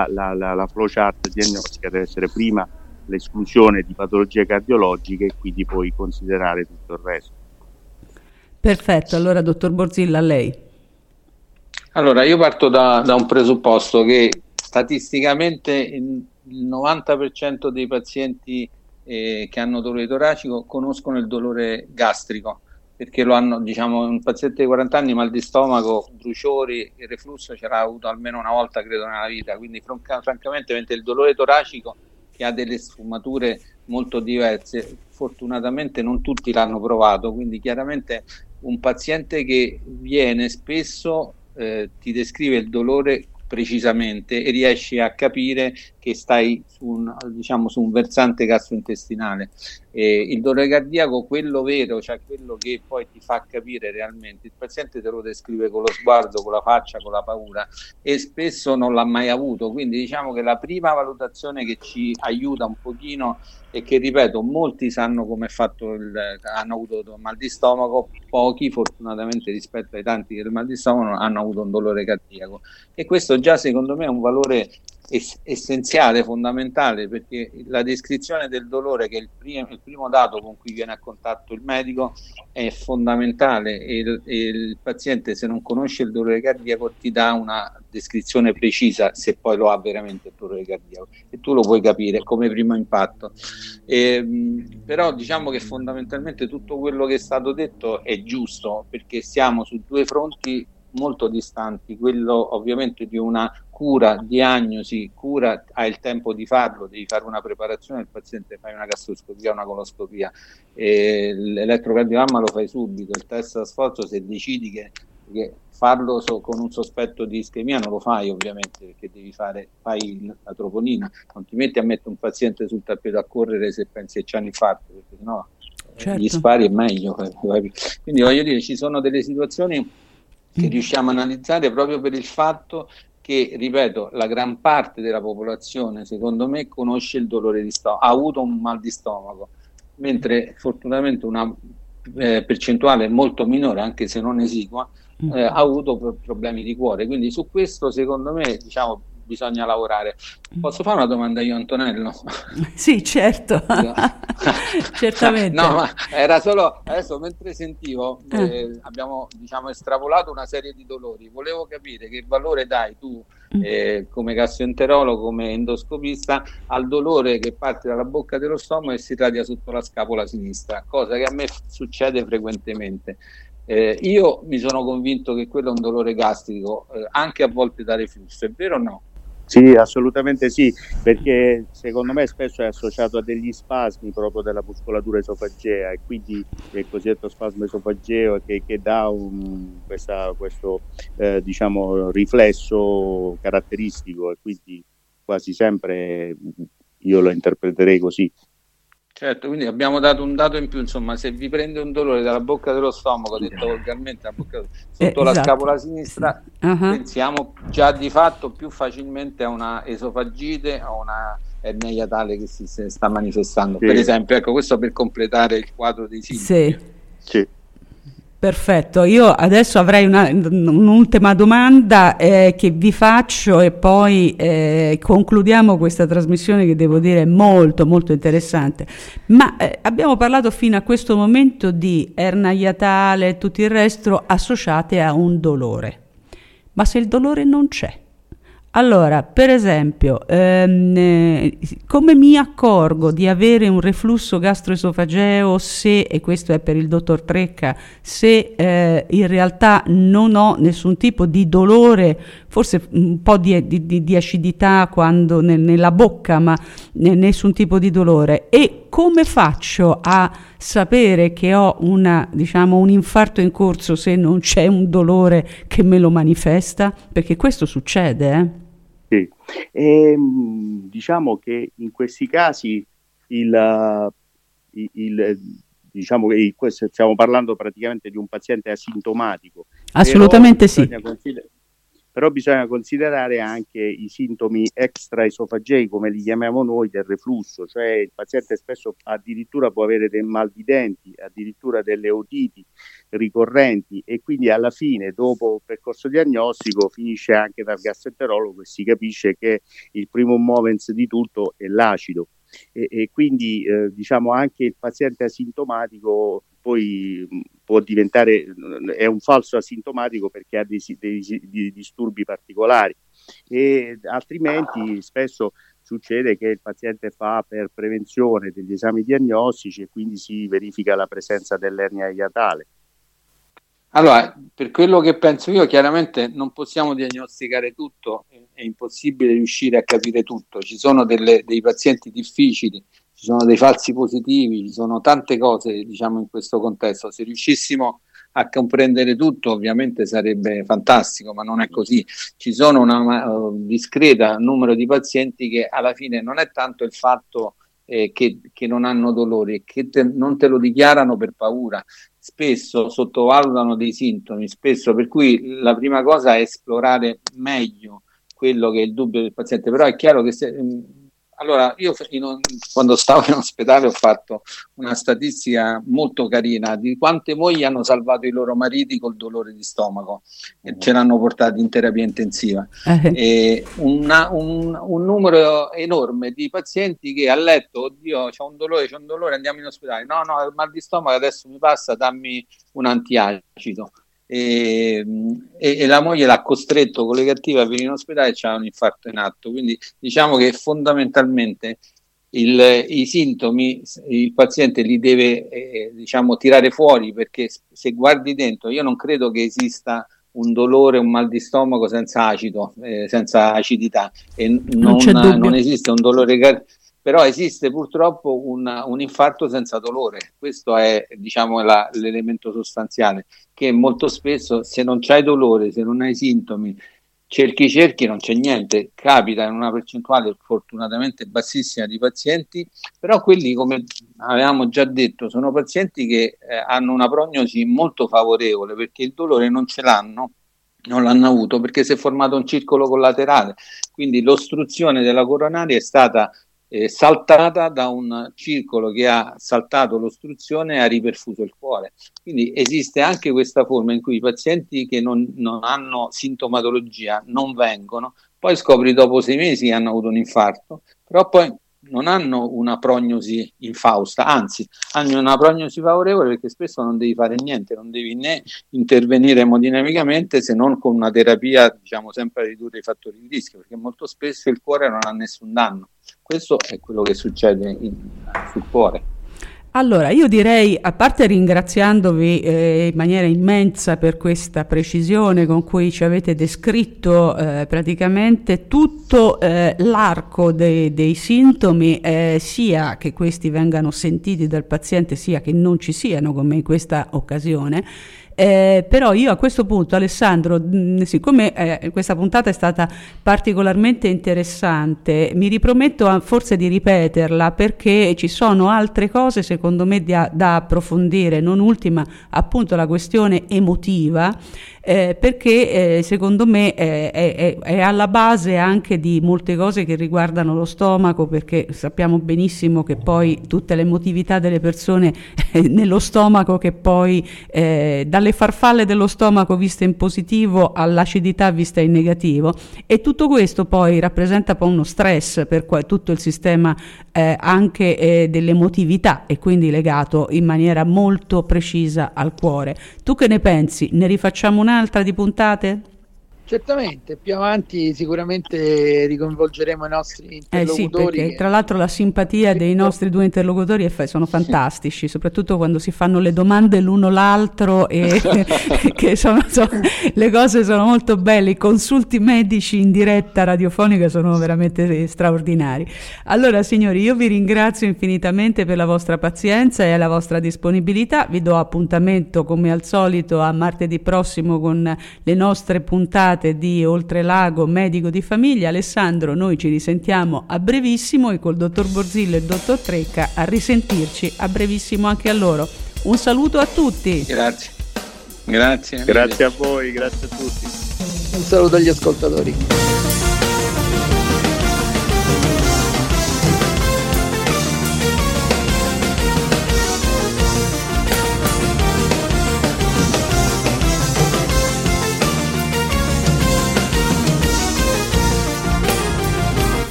S3: la flowchart diagnostica deve essere prima l'esclusione di patologie cardiologiche e quindi poi considerare tutto il resto.
S1: Perfetto, allora dottor Borzilla, a lei.
S4: Allora, io parto da un presupposto che statisticamente il 90% dei pazienti che hanno dolore toracico conoscono il dolore gastrico, perché lo hanno, diciamo, un paziente di 40 anni, mal di stomaco, bruciori, il reflusso ce l'ha avuto almeno una volta, credo, nella vita. Quindi francamente, mentre il dolore toracico, che ha delle sfumature molto diverse, fortunatamente non tutti l'hanno provato, quindi chiaramente un paziente che viene spesso ti descrive il dolore precisamente e riesci a capire che stai su un versante gastrointestinale. Il dolore cardiaco, quello vero, cioè quello che poi ti fa capire realmente, il paziente te lo descrive con lo sguardo, con la faccia, con la paura, e spesso non l'ha mai avuto. Quindi diciamo che la prima valutazione che ci aiuta un pochino è che, ripeto, molti sanno come è fatto, hanno avuto mal di stomaco, pochi fortunatamente rispetto ai tanti che il mal di stomaco hanno avuto un dolore cardiaco, e questo già secondo me è un valore essenziale, fondamentale, perché la descrizione del dolore, che è il primo dato con cui viene a contatto il medico, è fondamentale, e il paziente, se non conosce il dolore cardiaco, ti dà una descrizione precisa, se poi lo ha veramente il dolore cardiaco, e tu lo puoi capire come primo impatto. Però diciamo che fondamentalmente tutto quello che è stato detto è giusto, perché siamo su due fronti molto distanti. Quello ovviamente di una cura, diagnosi, cura, hai il tempo di farlo, devi fare una preparazione del paziente, fai una gastroscopia, una coloscopia, l'elettrocardiogramma lo fai subito, il test a sforzo, se decidi che farlo con un sospetto di ischemia non lo fai, ovviamente, perché fai la troponina, non ti metti a mettere un paziente sul tappeto a correre se pensi che c'ha un infarto, perché sennò
S1: certo,
S4: gli spari è meglio. Quindi voglio dire, ci sono delle situazioni che riusciamo a analizzare proprio per il fatto che, ripeto, la gran parte della popolazione, secondo me, conosce il dolore di stomaco, ha avuto un mal di stomaco, mentre fortunatamente una percentuale molto minore, anche se non esigua, ha avuto problemi di cuore. Quindi su questo, secondo me, diciamo, bisogna lavorare. Posso fare una domanda io, Antonello?
S1: Sì, certo. Certamente.
S4: No, ma era solo adesso, mentre sentivo, abbiamo, diciamo, estrapolato una serie di dolori. Volevo capire che valore dai tu, come gastroenterologo, come endoscopista, al dolore che parte dalla bocca dello stomaco e si radia sotto la scapola sinistra, cosa che a me succede frequentemente. Io mi sono convinto che quello è un dolore gastrico, anche a volte da reflusso, è vero o no?
S3: Sì, assolutamente sì, perché secondo me spesso è associato a degli spasmi proprio della muscolatura esofagea, e quindi il cosiddetto spasmo esofageo che dà questo diciamo riflesso caratteristico, e quindi quasi sempre io lo interpreterei così.
S4: Certo, quindi abbiamo dato un dato in più, insomma, se vi prende un dolore dalla bocca dello stomaco, detto volgarmente, sotto la scapola sinistra, pensiamo già di fatto più facilmente a una esofagite, a una ernia iatale che si sta manifestando. Sì. Per esempio, ecco, questo per completare il quadro dei sintomi.
S3: Sì.
S1: Perfetto, io adesso avrei un'ultima domanda che vi faccio e poi concludiamo questa trasmissione, che devo dire è molto molto interessante. Ma abbiamo parlato fino a questo momento di ernia iatale e tutto il resto associate a un dolore, ma se il dolore non c'è? Allora, per esempio, come mi accorgo di avere un reflusso gastroesofageo se, e questo è per il dottor Trecca, se in realtà non ho nessun tipo di dolore, forse un po' di acidità quando nella bocca, ma nessun tipo di dolore, e come faccio a sapere che ho un infarto in corso se non c'è un dolore che me lo manifesta? Perché questo succede,
S3: Sì, diciamo che in questi casi diciamo che stiamo parlando praticamente di un paziente asintomatico.
S1: Assolutamente sì.
S3: Però bisogna considerare anche i sintomi extraesofagei, come li chiamiamo noi, del reflusso, cioè il paziente spesso addirittura può avere dei mal di denti, addirittura delle otiti ricorrenti, e quindi alla fine, dopo il percorso diagnostico, finisce anche dal gastroenterologo e si capisce che il primo movens di tutto è l'acido. E quindi diciamo anche il paziente asintomatico poi può diventare, è un falso asintomatico perché ha dei disturbi particolari, e altrimenti spesso succede che il paziente fa per prevenzione degli esami diagnostici e quindi si verifica la presenza dell'ernia iatale.
S4: Allora, per quello che penso io, chiaramente non possiamo diagnosticare tutto, è impossibile riuscire a capire tutto, ci sono dei pazienti difficili, ci sono dei falsi positivi, ci sono tante cose, diciamo, in questo contesto. Se riuscissimo a comprendere tutto, ovviamente sarebbe fantastico, ma non è così. Ci sono una discreta numero di pazienti che alla fine non è tanto il fatto che non hanno dolori, che non te lo dichiarano per paura, spesso sottovalutano dei sintomi, spesso, per cui la prima cosa è esplorare meglio quello che è il dubbio del paziente. Però è chiaro che allora io quando stavo in ospedale ho fatto una statistica molto carina di quante mogli hanno salvato i loro mariti col dolore di stomaco e ce l'hanno portati in terapia intensiva, e un numero enorme di pazienti che ha letto: oddio, c'ho un dolore, andiamo in ospedale, no, il mal di stomaco adesso mi passa, dammi un antiacido. E la moglie l'ha costretto con le cattive a venire in ospedale e c'ha un infarto in atto. Quindi diciamo che fondamentalmente i sintomi il paziente li deve tirare fuori, perché se guardi dentro, io non credo che esista un dolore, un mal di stomaco senza acido, senza acidità, e non esiste un dolore però esiste purtroppo un infarto senza dolore. Questo è, diciamo, l'elemento sostanziale, che molto spesso, se non c'hai dolore, se non hai sintomi, cerchi, non c'è niente. Capita in una percentuale fortunatamente bassissima di pazienti, però quelli, come avevamo già detto, sono pazienti che hanno una prognosi molto favorevole, perché il dolore non l'hanno avuto, perché si è formato un circolo collaterale, quindi l'ostruzione della coronaria è stata saltata da un circolo che ha saltato l'ostruzione e ha riperfuso il cuore. Quindi esiste anche questa forma in cui i pazienti che non hanno sintomatologia non vengono, poi scopri dopo 6 mesi che hanno avuto un infarto, però poi non hanno una prognosi infausta, anzi hanno una prognosi favorevole, perché spesso non devi fare niente, non devi né intervenire emodinamicamente, se non con una terapia, diciamo, sempre a ridurre i fattori di rischio, perché molto spesso il cuore non ha nessun danno. Questo è quello che succede sul cuore.
S1: Allora, io direi, a parte ringraziandovi in maniera immensa per questa precisione con cui ci avete descritto praticamente tutto l'arco dei sintomi, sia che questi vengano sentiti dal paziente, sia che non ci siano, come in questa occasione. Però io a questo punto, Alessandro, siccome questa puntata è stata particolarmente interessante, mi riprometto forse di ripeterla, perché ci sono altre cose secondo me da approfondire, non ultima appunto la questione emotiva, perché secondo me è alla base anche di molte cose che riguardano lo stomaco, perché sappiamo benissimo che poi tutte le emotività delle persone nello stomaco, che poi dalle farfalle dello stomaco viste in positivo all'acidità vista in negativo, e tutto questo poi rappresenta poi uno stress per tutto il sistema anche dell'emotività, e quindi legato in maniera molto precisa al cuore. Tu che ne pensi? Ne rifacciamo un'altra di puntate?
S2: Certamente, più avanti sicuramente ricoinvolgeremo i nostri interlocutori.
S1: Sì, perché tra l'altro la simpatia dei nostri due interlocutori sono fantastici, soprattutto quando si fanno le domande l'uno l'altro, e che le cose sono molto belle, i consulti medici in diretta radiofonica sono veramente straordinari. Allora signori, io vi ringrazio infinitamente per la vostra pazienza e la vostra disponibilità, vi do appuntamento come al solito a martedì prossimo con le nostre puntate di Oltrelago Medico di Famiglia. Alessandro, noi ci risentiamo a brevissimo, e col dottor Borzillo e il dottor Trecca a risentirci a brevissimo anche a loro. Un saluto a tutti.
S4: Grazie a voi,
S3: grazie a tutti.
S2: Un saluto agli ascoltatori.